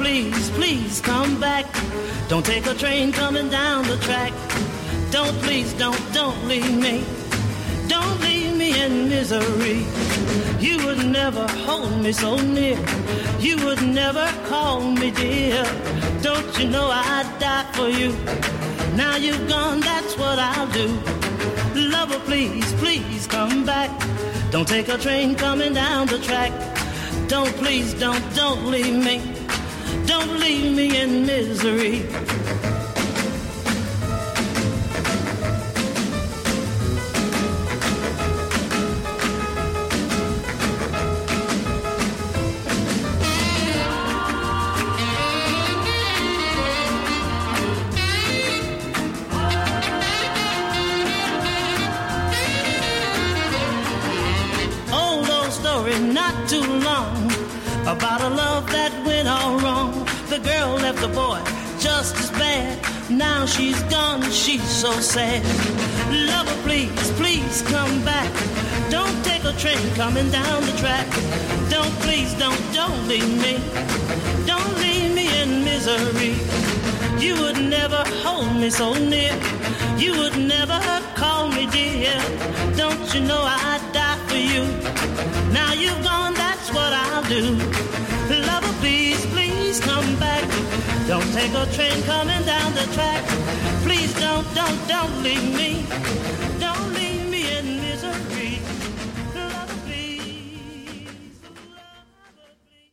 please, please come back. Don't take a train coming down the track. Don't, please, don't leave me. Don't leave me in misery. You would never hold me so near. You would never call me dear. Don't you know I'd die for you? Now you've gone, that's what I'll do. Lover, please, please come back. Don't take a train coming down the track. Don't, please, don't leave me. Don't leave me in misery. Not too long about a love that went all wrong. The girl left the boy just as bad. Now she's gone, she's so sad. Lover, please, please come back. Don't take a train coming down the track. Don't, please, don't leave me. Don't leave me in misery. You would never hold me so near. You would never call me dear. Don't you know I'd die for you? Now you've gone, that's what I'll do. Lover, please, please come back. Don't take a train coming down the track. Please don't leave me. Don't leave me in misery.